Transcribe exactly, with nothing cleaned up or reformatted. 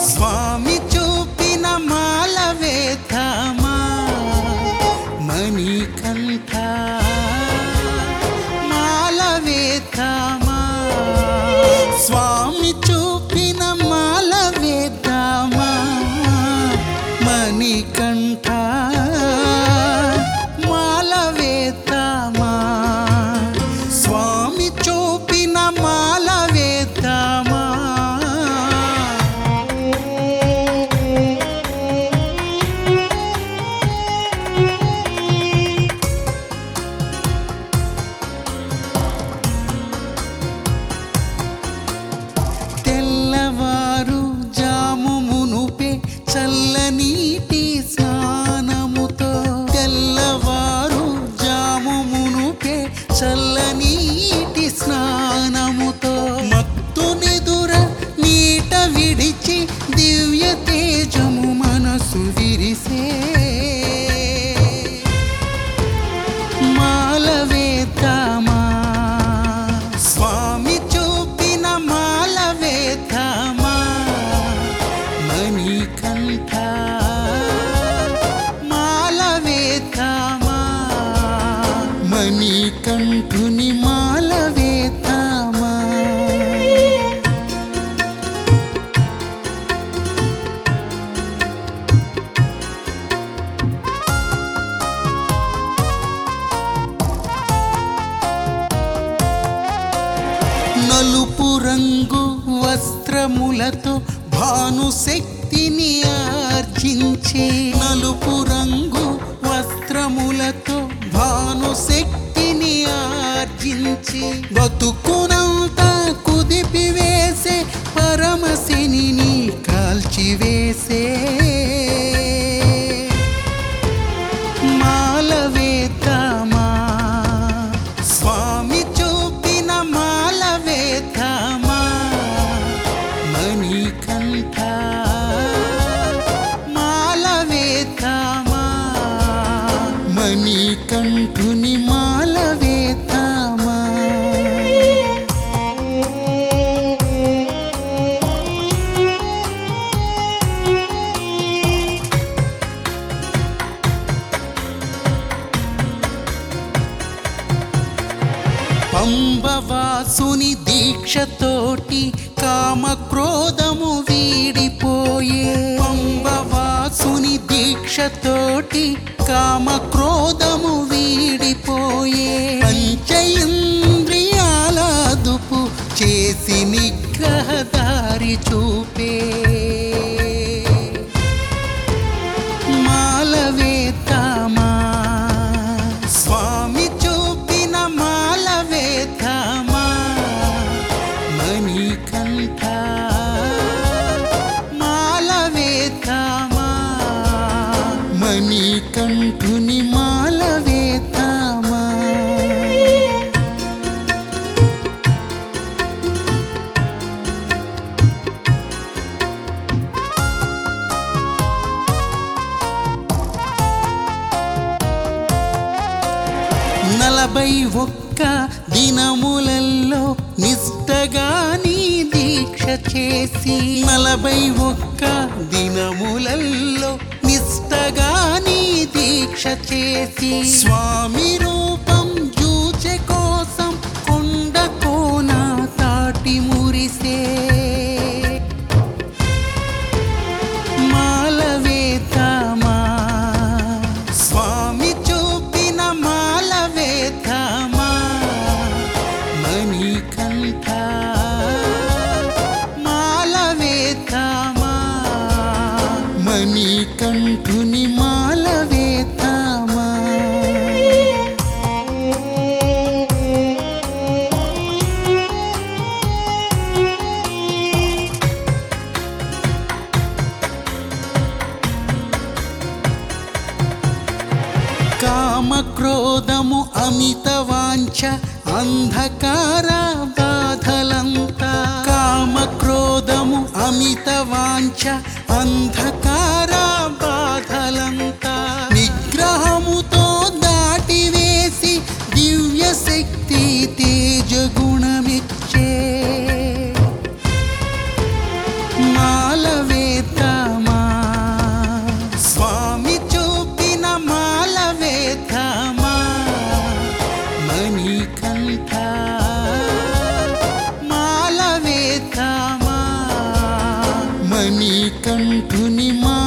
స్వామి చూపిన మాల వేద్దామా మణికంఠ మాల వేద్దామా స్వామి చూపిన మాల వేద్దామా మణికంఠ మాల వేద్దామా స్వామి చూపిన మాల వేద్దామా తెల్లవారు జాము మునుపే చల్లనీటి స్నానముతో తెల్లవారు జాము మునుపే చల్లనీటి స్నానముతో మత్తు నిదుర నీట విడిచి దివ్య తేజము మనసు విరిసే మాల వేద్దామా స్వామి చూపిన మాల వేద్దామా మణికంఠ మాల వేద్దామా మణికంఠుని మాల వేద్దామా నలుపు రంగు వస్త్రములతో భానుశక్తిని ఆర్జించే నలుపు రంగు వస్త్రములతో భానుశక్తిని ఆర్జించి బతుకునంతా కుదిపివేసే పరమశిని కాల్చివేసే మాల వేద్దామా స్వామి చూపిన మాల వేద్దామా మణికంఠ మాల వేద్దామా మణికంఠుని మాల వేద్దామా పంబవాసుని దీక్షతోటి కామ క్రోధము వీడిపోయే పంబవాసుని దీక్షతోటి కామ క్రోధము వీడిపోయే పంచయింద్రియాల అదుపు చేసి నిగ్రహ దారి చూపే మాల వేద్దామా స్వామి చూపిన మాల వేద్దామా మణికంఠ మాల వేద్దామా మణికంఠుని మాల వేద్దామా నలభై ఒక్క దినములలో నిష్టగా నీ దీక్ష చేసి నలభై ఒక్క దినములలో నిష్టగా నీ దీక్ష చేసి స్వామి రూపం చూచే కోసం కొండ కోన తాటి మురిసే మాల వేద్దామా స్వామి చూపిన మాల వేద్దామా మణికంఠ మాల వేద్దామా మణికంఠుని మాల వేద్దామా కామ క్రోధము అమిత వాంఛ అంధకార బాధలంతా కామ క్రోధము అమిత వాంఛ అంధకార బాధలంతా నిగ్రహముతో దాటివేసి దివ్య శక్తి తేజ గుణమిచ్చే మాల వేద్దామా మణికంఠుని మా